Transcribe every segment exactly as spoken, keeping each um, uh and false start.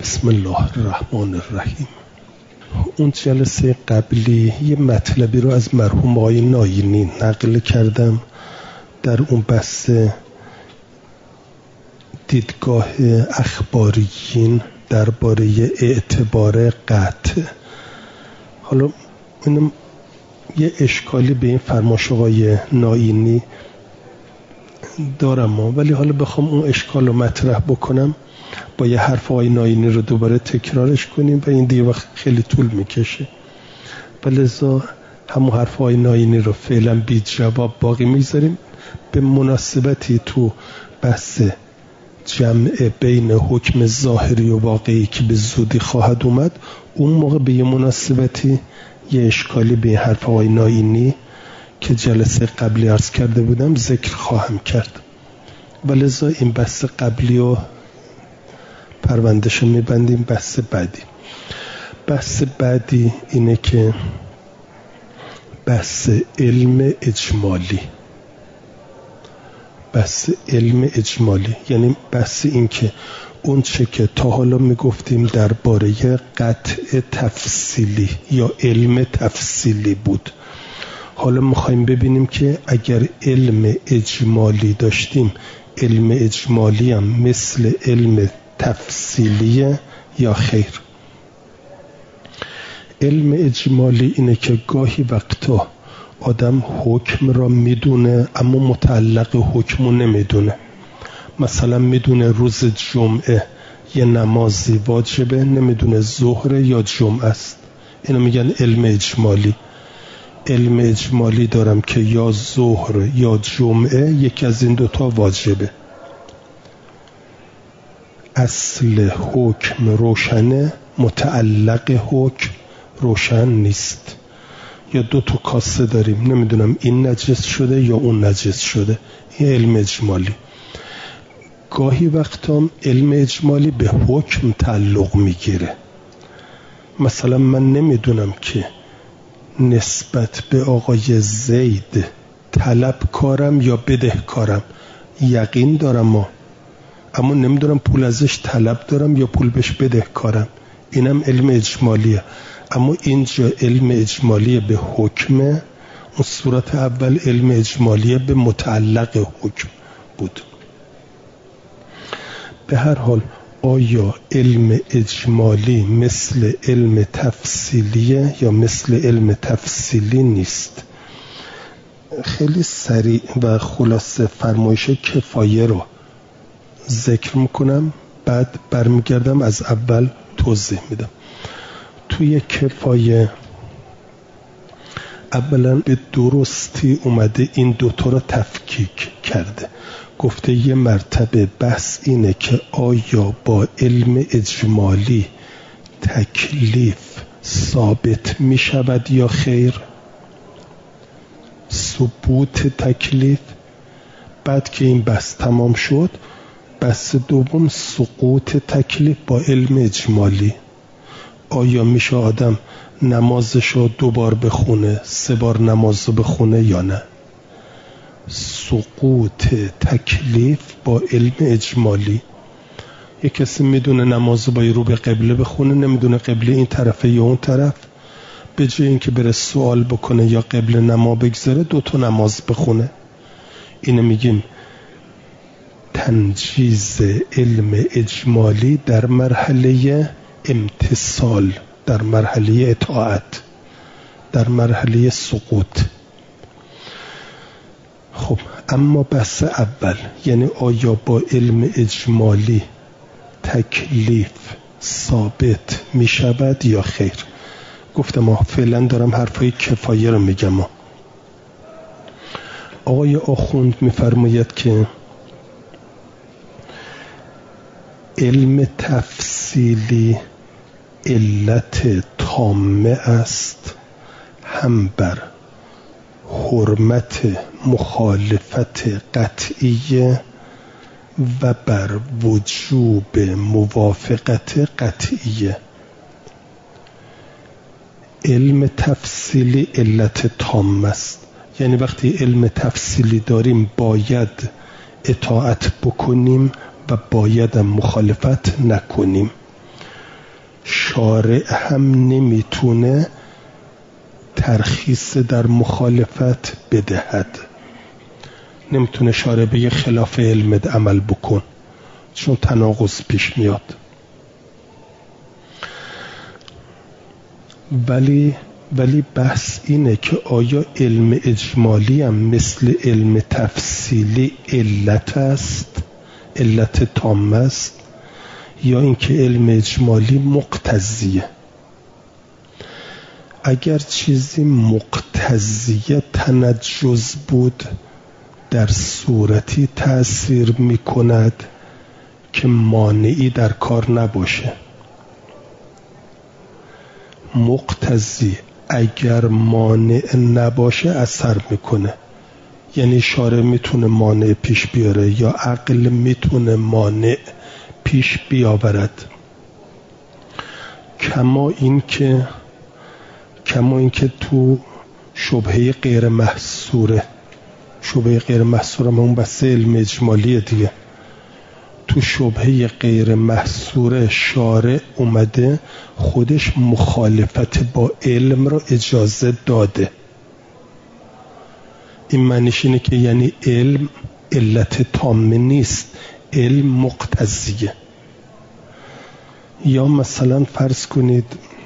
بسم الله الرحمن الرحیم. اون جلسه قبلی یه مطلبی رو از مرحوم آقای ناینی نقل کردم در اون بحث دیدگاه اخباریین درباره اعتبار قطع. حالا اینم یه اشکالی به این فرمایش آقای ناینی دارم، ولی حالا بخوام اون اشکال رو مطرح بکنم با یه حرف آقای ناینی رو دوباره تکرارش کنیم و این دیگه وقت خیلی طول میکشه، ولذا همون حرف آقای ناینی رو فعلا بی جواب باقی میذاریم. به مناسبتی تو بحث جمع بین حکم ظاهری و واقعی که به زودی خواهد اومد، اون موقع به یه مناسبتی یه اشکالی به حرف آقای ناینی که جلسه قبلی عرض کرده بودم ذکر خواهم کرد، ولذا این بحث قبلی رو پروندهشو میبندیم. بحث بعدی بحث بعدی اینه که بحث علم اجمالی بحث علم اجمالی یعنی بحث این که اون چه که تا حالا میگفتیم درباره قطع تفصیلی یا علم تفصیلی بود، حالا میخوایم ببینیم که اگر علم اجمالی داشتیم، علم اجمالی هم مثل علم تفصیلیه یا خیر. علم اجمالی اینه که گاهی وقتا آدم حکم را میدونه اما متعلق حکمو نمیدونه. مثلا میدونه روز جمعه یه نمازی واجبه، نمیدونه ظهر یا جمعه است. اینو میگن علم اجمالی. علم اجمالی دارم که یا ظهر یا جمعه یکی از این دوتا واجبه. اصل حکم روشنه، متعلق حکم روشن نیست. یا دو تا کاسه داریم، نمیدونم این نجس شده یا اون نجس شده، این علم اجمالی. گاهی وقتا علم اجمالی به حکم تعلق میگیره. مثلا من نمیدونم که نسبت به آقای زید طلبکارم یا بدهکارم، یقین دارم ما اما نمیدونم پول ازش طلب دارم یا پول بهش بدهکارم، اینم علم اجمالیه. اما اینجا علم اجمالی به حکمه، اون صورت اول علم اجمالی به متعلق حکم بود. به هر حال آیا علم اجمالی مثل علم تفصیلیه یا مثل علم تفصیلی نیست؟ خیلی سریع و خلاصه فرمایش کفایه رو ذکر میکنم، بعد برمیگردم از اول توضیح میدم. توی کفایه اولا به درستی اومده این دوتا رو تفکیک کرده. گفته یه مرتبه بحث اینه که آیا با علم اجمالی تکلیف ثابت می شود یا خیر، ثبوت تکلیف. بعد که این بحث تمام شد، بحث دوم سقوط تکلیف با علم اجمالی. آیا میشه آدم نمازشو دو بار بخونه، سه بار نمازو بخونه یا نه؟ سقوط تکلیف با علم اجمالی. یک کسی میدونه نمازو با رو به قبله بخونه، نمیدونه قبله این طرفه یا اون طرف، به جای اینکه بره سوال بکنه یا قبله نما بگذاره دو تا نماز بخونه. اینو میگیم تنجیز علم اجمالی در مرحله امتثال، در مرحله اطاعت، در مرحله سقوط. خب اما بحث اول یعنی آیا با علم اجمالی تکلیف ثابت می شود یا خیر؟ گفتم ما فعلا دارم حرفای کفایه رو میگم. آقای آخوند میفرماید که علم تفصیلی علت تامه است هم بر حرمت مخالفت قطعیه و بر وجوب موافقت قطعیه. علم تفصیلی علت تام است، یعنی وقتی علم تفصیلی داریم باید اطاعت بکنیم و باید مخالفت نکنیم. شارع هم نمیتونه ترخیص در مخالفت بدهد. نمیتونه شارع بگه خلاف علمت عمل بکن، چون تناقض پیش میاد. ولی ولی بحث اینه که آیا علم اجمالی هم مثل علم تفصیلی علت است، علت تام است، یا اینکه علم اجمالی مقتضیه؟ اگر چیزی مقتضیه تنجز بود در صورتی تأثیر می کند که مانعی در کار نباشه. مقتضی اگر مانع نباشه اثر میکنه، یعنی شارع میتونه مانع پیش بیاره یا عقل میتونه مانع پیش بیاورد. کما این که کما این که تو شبهه غیر محصوره، شبهه غیر محصوره ما اون بحث علم اجمالیه دیگه، تو شبهه غیر محصوره شارع اومده خودش مخالفت با علم رو اجازه داده. این معنیش اینه که یعنی علم علت تامه نیست، علم مقتضیه. یا مثلا فرض کنید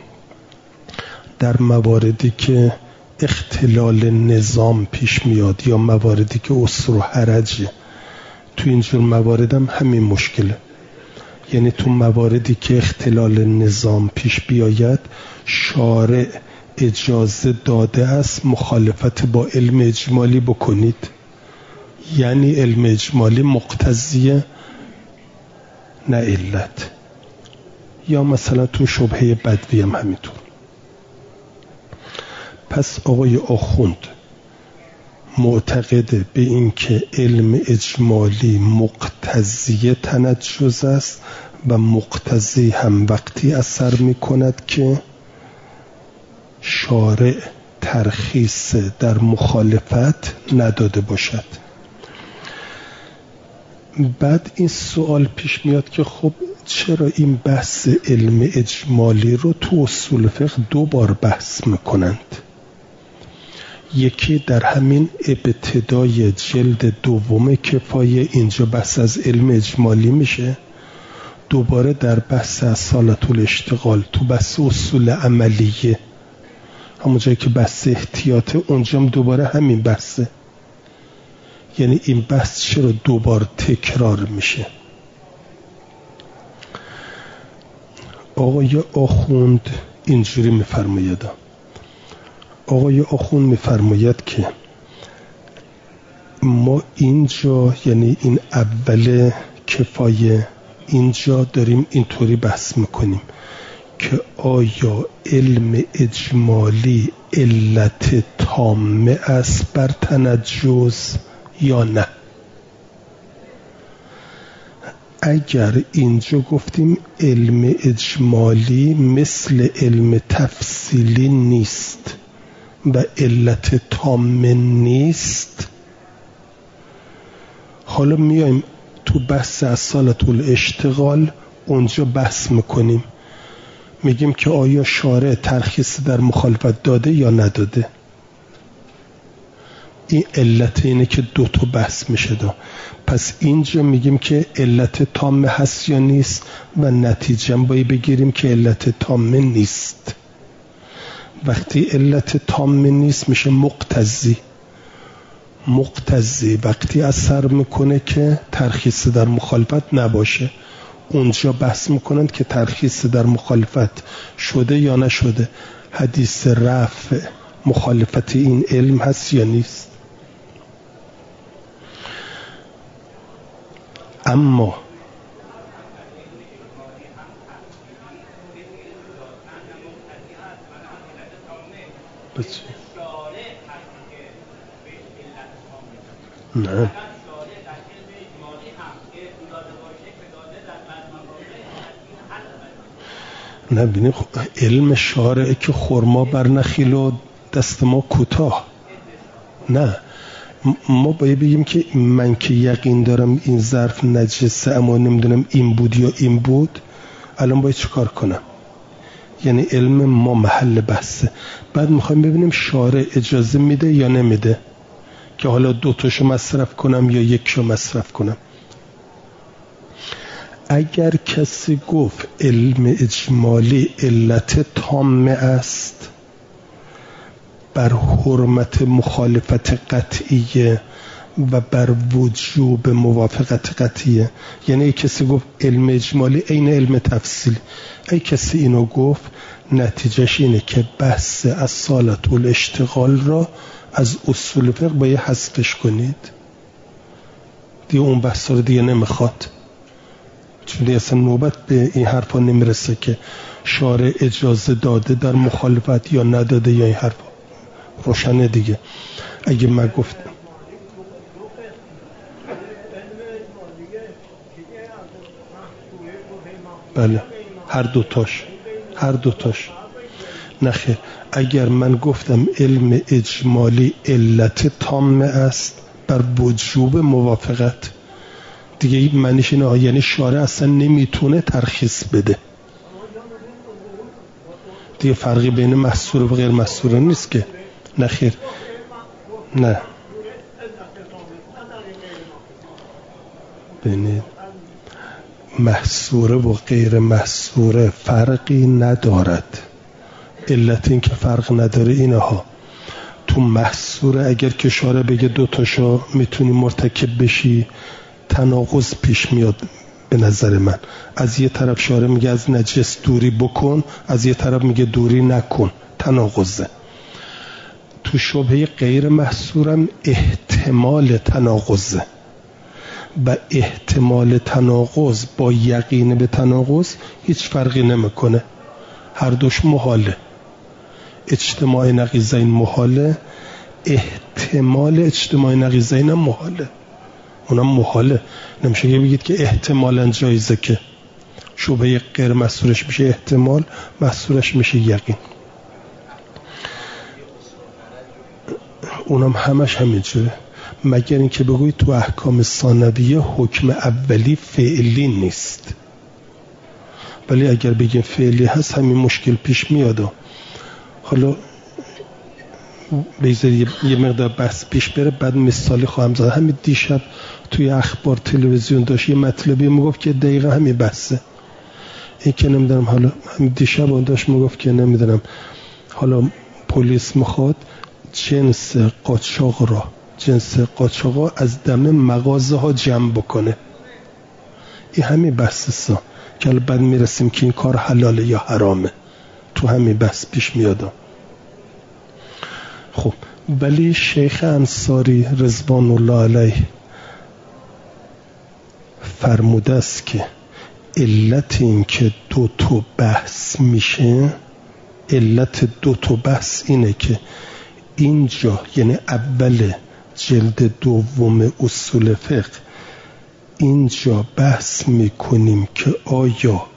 در مواردی که اختلال نظام پیش میاد یا مواردی که عسر و حرجه، تو اینجور موارد هم همین مشکله. یعنی تو مواردی که اختلال نظام پیش بیاید شارع اجازه داده است مخالفت با علم اجمالی بکنید، یعنی علم اجمالی مقتضیه نه علت. یا مثلا تو شبهه بدوی هم همینطور. پس آقای آخوند معتقد به این که علم اجمالی مقتضی تنجز است و مقتضی هم وقتی اثر می کند که شارع ترخیص در مخالفت نداده باشد. بعد این سوال پیش میاد که خب چرا این بحث علم اجمالی رو تو اصول فقه دو بار بحث میکنند؟ یکی در همین ابتدای جلد دوم کفایه، اینجا بحث از علم اجمالی میشه. دوباره در بحث اصالت الاشتغال تو بحث اصول عملیه، همون جایی که بحث احتیاطه اونجا هم دوباره همین بحثه. یعنی این بحث چرا دوبار تکرار میشه؟ آقای آخوند اینجوری میفرماید آقای آخوند میفرماید که ما اینجا، یعنی این اول کفایه، اینجا داریم اینطوری بحث میکنیم که آیا علم اجمالی علت تامه است بر تنجز یا نه. اگر اینجا گفتیم علم اجمالی مثل علم تفصیلی نیست و علت تامه نیست، حالا میایم تو بحث اصالت الاشتغال اونجا بحث میکنیم، میگیم که آیا شارع ترخیص در مخالفت داده یا نداده. این علت اینه که دو تا بحث میشه دا. پس اینجا میگیم که علت تامه هست یا نیست و نتیجه هم باید بگیریم که علت تامه نیست. وقتی علت تامه نیست میشه مقتضی. مقتضی وقتی اثر میکنه که ترخیص در مخالفت نباشه. اونجا بحث میکنند که ترخیص در مخالفت شده یا نشده، حدیث رفع مخالفت این علم هست یا نیست. اما نه نه بینید علم شارعه که خرما بر نخیل و دست ما کوتاه. نه، ما باید بگیم که من که یقین دارم این ظرف نجسه اما نمیدونم این بود یا این بود، الان باید چه کار کنم؟ یعنی علم ما محل بحثه. بعد میخوایم ببینیم شارع اجازه میده یا نمیده که حالا دو تاشو مصرف کنم یا یکشو مصرف کنم. اگر کسی گفت علم اجمالی علت تامه است بر حرمت مخالفت قطعیه و بر وجوب موافقت قطعیه، یعنی کسی گفت علم اجمالی عین علم تفصیلی، ای کسی اینو گفت نتیجهش اینه که بحث اصالت الاشتغال را از اصول فقه باید حذفش کنید، دیگه اون بحث رو دیگه نمیخواد، چون دیگه اصلا نوبت به این حرفا نمیرسه که شارع اجازه داده در مخالفت یا نداده یا این حرفا روشنه دیگه. اگه من گفت بله هر دوتاش هر دوتاش نخیر. اگر من گفتم علم اجمالی علت تامه است بر وجوب موافقت، دیگه این معنیش اینه یعنی شارع اصلا نمیتونه ترخیص بده، دیگه فرقی بین محصور و غیر محصور نیست که. نخیر نه ببینید محصوره و غیر محصوره فرقی ندارد. علت این که فرق نداره اینه ها، تو محصوره اگر که شارع بگه دو تاشو میتونی مرتکب بشی تناقض پیش میاد به نظر من. از یه طرف شارع میگه از نجس دوری بکن، از یه طرف میگه دوری نکن، تناقضه. تو شبهه غیر محصورم احتمال تناقضه و احتمال تناقض با یقین به تناقض هیچ فرقی نمیکنه، هر دوش محاله. اجتماع نقیضین محاله، احتمال اجتماع نقیضین هم محاله، اونم محاله. نمیشه که بگید که احتمالاً جایزه، که شبهه غیر محصورش میشه احتمال، محصورش میشه یقین. اونم همش همینجوره، مگر اینکه بگوید تو احکام ثانویه حکم اولی فعلی نیست، ولی اگر بگیم فعلی هست همین مشکل پیش میاد. حالا بگذاری یه مقدار بحث پیش بره بعد مثالی خواهم زد. همین دیشب توی اخبار تلویزیون داشت یه مطلبی میگفت که دقیقا همین بحثه، این که نمیدونم حالا همین دیشب اون داشت میگفت که نمیدونم حالا پلیس میخواد جنس قاچاق را جنس قاچاق از دم مغازه ها جمع بکنه. این همین بحثه که الان بعد میرسیم که این کار حلاله یا حرامه، تو همین بحث پیش میاد. خب ولی شیخ انصاری رضوان الله علیه فرموده است که علت این که دو تا بحث میشه، علت دو تا بحث اینه که اینجا یعنی اول جلد دوم اصول فقه اینجا بحث میکنیم که آیا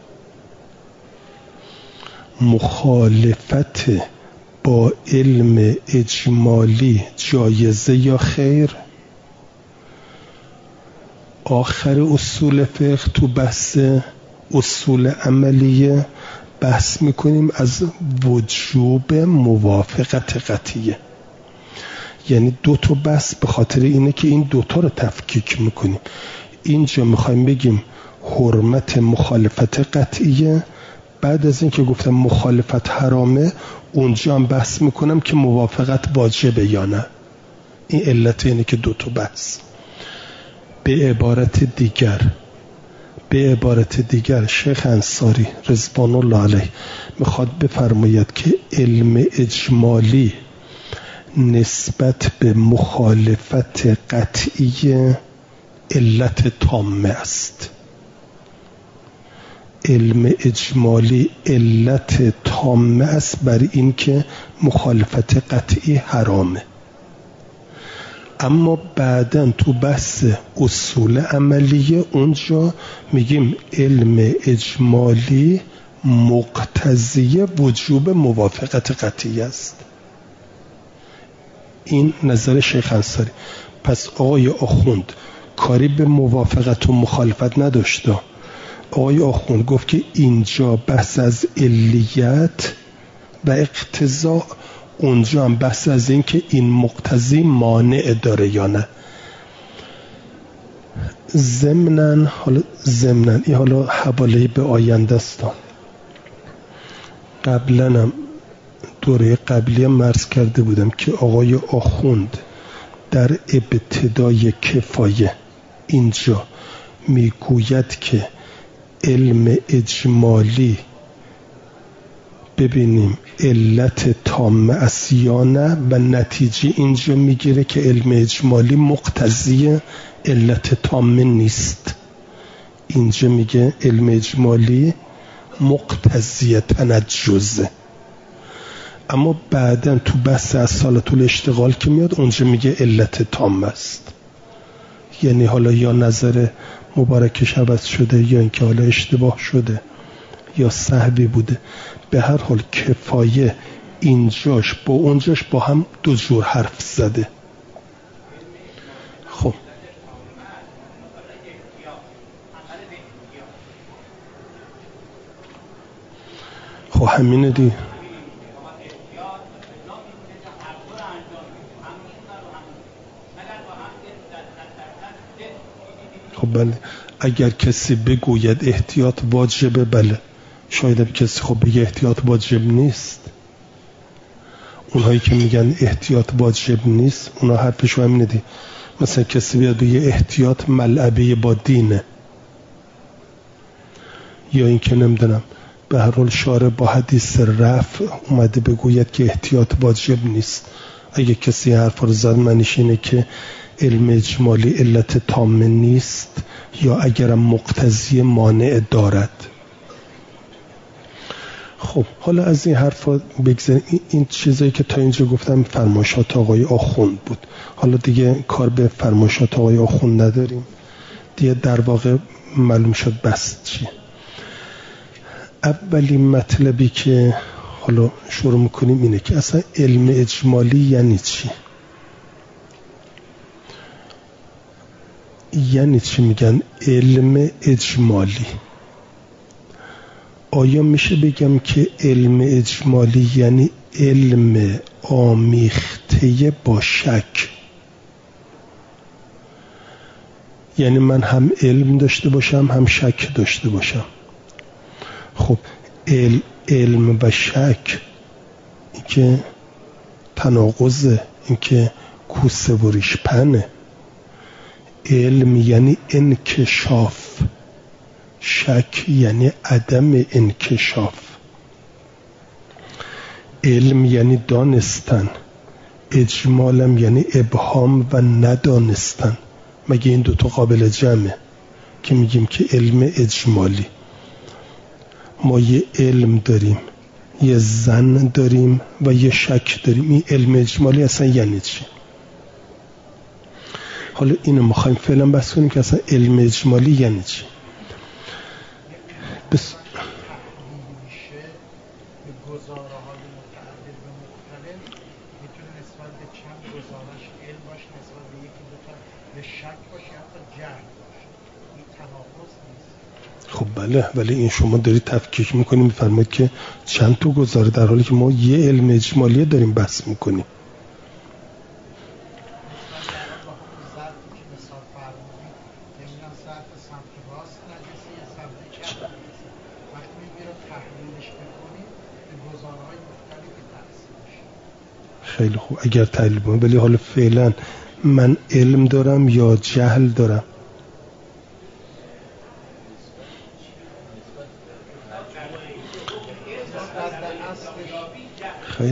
مخالفت با علم اجمالی جایزه یا خیر. آخر اصول فقه تو بحث اصول عملیه بحث میکنیم از وجوب موافقت قطعیه، یعنی دو تا بحث به خاطر اینه که این دوتا رو تفکیک میکنیم. اینجا میخوایم بگیم حرمت مخالفت قطعیه، بعد از این که گفتم مخالفت حرامه اونجا هم بحث میکنم که موافقت واجبه یا نه. این علت اینه که دو تا بحث. به عبارت دیگر به عبارت دیگر شیخ انصاری رضوان الله علیه میخواد بفرماید که علم اجمالی نسبت به مخالفت قطعی علت تامه است. علم اجمالی علت تامه است بر این که مخالفت قطعی حرامه. اما بعداً تو بحث اصول عملیه اونجا میگیم علم اجمالی مقتضی وجوب موافقت قطعی است. این نظر شیخ انصاری. پس آقای آخوند کاری به موافقت و مخالفت نداشته، آقای آخوند گفت که اینجا بحث از علیت و اقتضا، اونجا هم بحث از این که این مقتضی مانع داره یا نه. ضمناً حالا ضمناً این حالا حواله به آینده است. قبلا هم دوره قبلی هم عرض کرده بودم که آقای آخوند در ابتدای کفایه اینجا میگوید که علم اجمالی ببینیم علت تامه است یا نه، و نتیجه اینجا میگیره که علم اجمالی مقتضی علت تامه نیست. اینجا میگه علم اجمالی مقتضی تنجزه، اما بعداً تو بحث اصالت الاشتغال که میاد اونجا میگه علت تامه است. یعنی حالا یا نظر مبارکش عوض شده یا اینکه حالا اشتباه شده یا سهوی بوده. به هر حال کفایه اینجاش با اونجاش با هم دو جور حرف زده. خب خب همینه دی. خب بله، اگر کسی بگوید احتیاط واجبه، بله شاید کسی خب بگه احتیاط واجب نیست. اونهایی که میگن احتیاط واجب نیست اونا حرفشو همینه دی. مثلا کسی بیاد بگه احتیاط ملعبه با دینه، یا این که نمیدونم به هر حال شارع با حدیث رفع اومده بگوید که احتیاط واجب نیست. اگه کسی حرف رو زد معنیش اینه که علم اجمالی علت تامه نیست، یا اگرم مقتضی مانع دارد. خب حالا از این حرفا بگذاریم. این چیزایی که تا اینجا گفتم فرمایشات آقای آخوند بود. حالا دیگه کار به فرمایشات آقای آخوند نداریم دیگه. در واقع معلوم شد بس چیه. اولین مطلبی که حالا شروع میکنیم اینه که اصلا علم اجمالی یعنی چی؟ یعنی چی میگن علم اجمالی؟ آیا میشه بگم که علم اجمالی یعنی علم آمیخته با شک؟ یعنی من هم علم داشته باشم هم شک داشته باشم. خب علم, علم و شک این که تناقضه، این که کوسه و ریش پنه. علم یعنی انکشاف، شک یعنی عدم انکشاف. علم یعنی دانستن، اجمالم یعنی ابهام و ندانستن. مگه این دوتا قابل جمعه که میگیم که علم اجمالی؟ ما یه علم داریم، یه ظن داریم و یه شک داریم. این علم اجمالی اصلا یعنی چی؟ حالا اینو میخوایم فعلا بحث کنیم که اصلا علم اجمالی یعنی چی. بس خب بله، ولی این شما دارید تفکیک میکنیم میفرمایید که چند تا گزاره، در حالی که ما یه علم اجمالی داریم بحث میکنیم. خیلی خوب اگر تحلیل کنم، ولی حالا فعلا من علم دارم یا جهل دارم؟ خیلی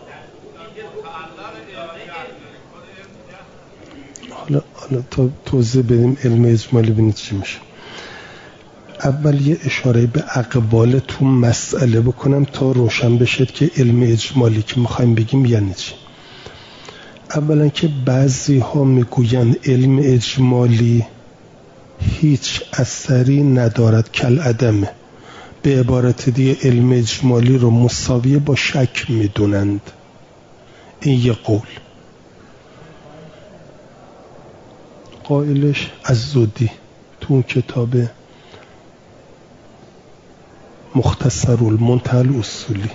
حالا حالا تا توضیح بدیم علم اجمالی ببینید چی میشه. اول یه اشاره به اقبال تو مسئله بکنم تا روشن بشه که علم اجمالی که میخوایم بگیم یعنی چی. اولا که بعضی ها میگوین علم اجمالی هیچ اثری ندارد، کل عدمه. به عبارت دیگه علم اجمالی رو مساویه با شک میدونند. این یه قول. قائلش از زودی تو اون کتاب مختصر المنتهى الاصولی.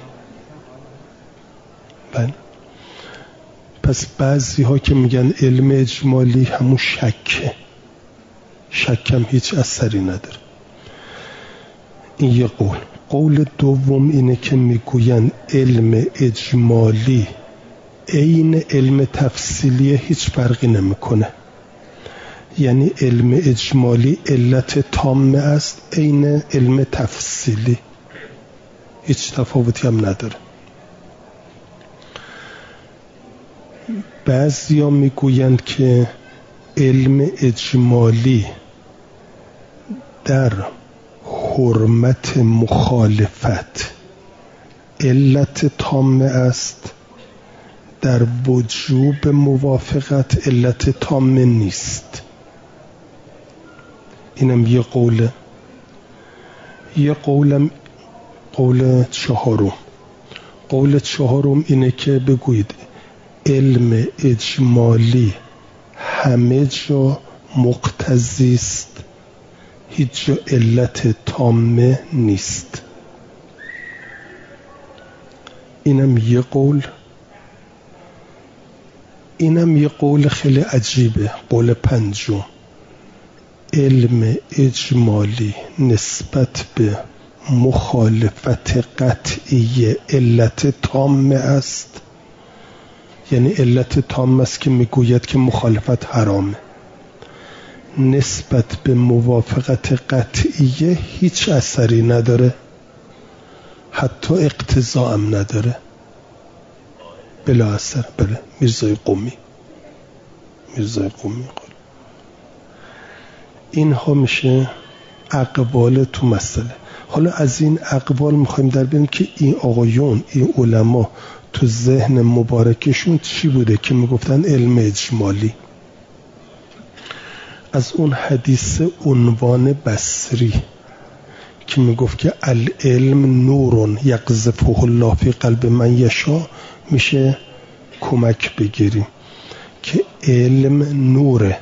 بله. پس بعضی ها که میگن علم اجمالی همون شکه، شکم هیچ اثری نداره. این یه قول. قول دوم اینه که میگوین علم اجمالی عین علم تفصیلی هیچ فرقی نمیکنه. یعنی علم اجمالی علت تامه است عین علم تفصیلی، هیچ تفاوتی هم نداره. بعضیا میگویند که علم اجمالی در حرمت مخالفت علت تامه است، در وجوب موافقت علت تامه نیست. اینم یه قوله. یه قولم قول چهارم. قول چهارم اینه که بگویید علم اجمالی همه جا مقتضی است، هیچ جا علت تامه نیست. اینم یه قول. اینم یه قول خیلی عجیبه. قول پنجم، علم اجمالی نسبت به مخالفت قطعی علت تامه است. یعنی علت تامه است که میگوید که مخالفت حرامه. نسبت به موافقت قطعی هیچ اثری نداره، حتی اقتضا هم نداره، بلا اثر. بله، میرزای قمی میرزای قمی قول. اینها میشه اقوال تو مسئله. حالا از این اقوال میخوایم در بیاریم که این آقایون، این علما تو ذهن مبارکشون چی بوده که میگفتن علم اجمالی. از اون حدیث عنوان بصری که میگفت که العلم نورون یقذفه الله فی قلب من یشاء، میشه کمک بگیریم که علم نوره،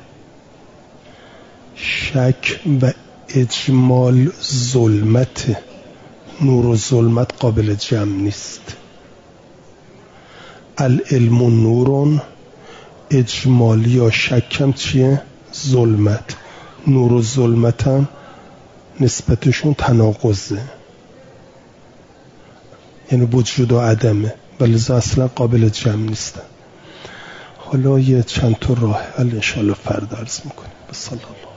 شک و اجمال ظلمت. نور و ظلمت قابل جمع نیست. العلم نورون، اجمال یا شکم چیه؟ ظلمت. نور و ظلمت هم نسبتشون تناقضه، یعنی وجود و عدمه، ولی اصلا قابل جمع نیستن. حالا یه چند تا راه حل انشاءالله فردا عرض میکنیم. بسم الله.